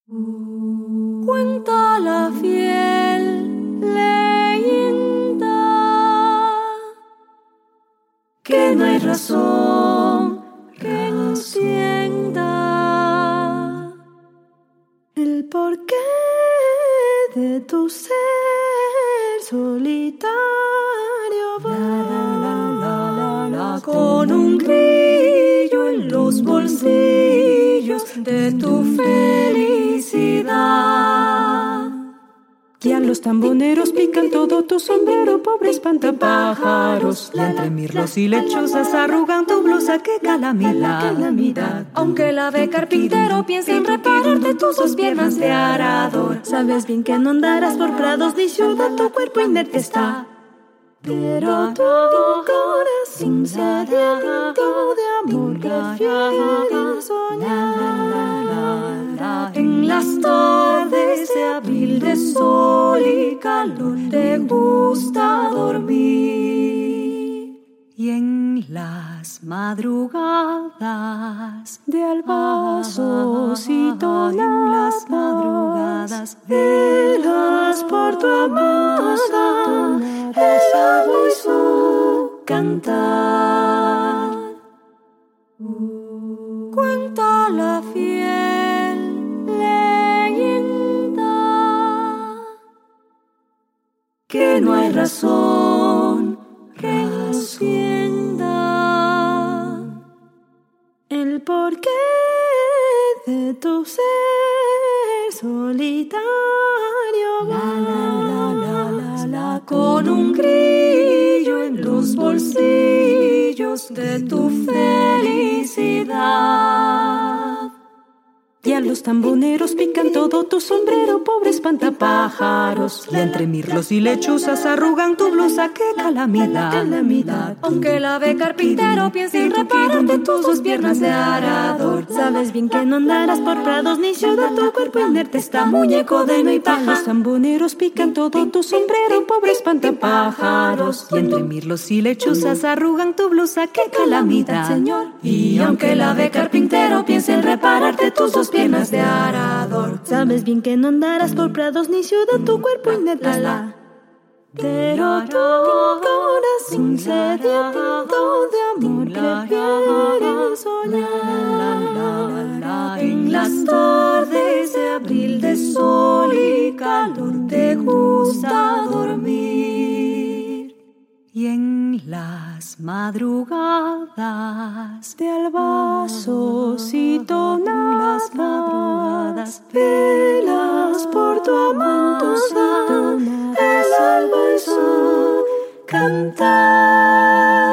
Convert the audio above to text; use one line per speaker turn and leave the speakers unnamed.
Cuenta la fiel leyenda que no hay razón que encienda el porqué de tu ser solitario, con un grillo en los bolsillos de tu felicidad.
Ya los tamboneros pican todo tu sombrero, pobre espantapájaros. Y entre mirlos y lechuzas arrugan tu blusa, qué calamidad.
Aunque el ave carpintero piense en repararte tus dos piernas de arador, sabes bien que no andarás por prados ni ciudad, tu cuerpo inerte está. Pero tu corazón sediento de amor prefiere soñar. En las tardes de abril de sol y calor te gusta dormir.
Y en las madrugadas
de albazos y tonadas,
en las madrugadas
velas por tu amada, el agua y su cantar. Cuenta la fiel leyenda que no hay razón que encienda el porqué de tu ser solitario, con un grillo en los bolsillos de tu felicidad.
Ya los tamboneros pican todo tu sombrero, pobre espantapájaros. Y entre mirlos y lechuzas arrugan tu blusa, qué calamidad.
Aunque el ave carpintero piense en repararte tus dos piernas de arador, sabes bien que no andarás por prados ni ciudad, tu cuerpo inerte está, muñeco de heno y paja.
Los tamboneros pican todo tu sombrero, pobre espantapájaros. Y entre mirlos y lechuzas arrugan tu blusa, qué calamidad,
Señor. Y aunque el ave carpintero piense en repararte tus dos piernas de arador, sabes bien que no andarás por prados ni ciudad, tu cuerpo inerte está. Pero tu corazón sediento de amor prefiere soñar. En las tardes de abril de sol y calor te gusta dormir.
Y en las madrugadas
de albazos y tonadas, velas por tu amada, el alba y su cantar.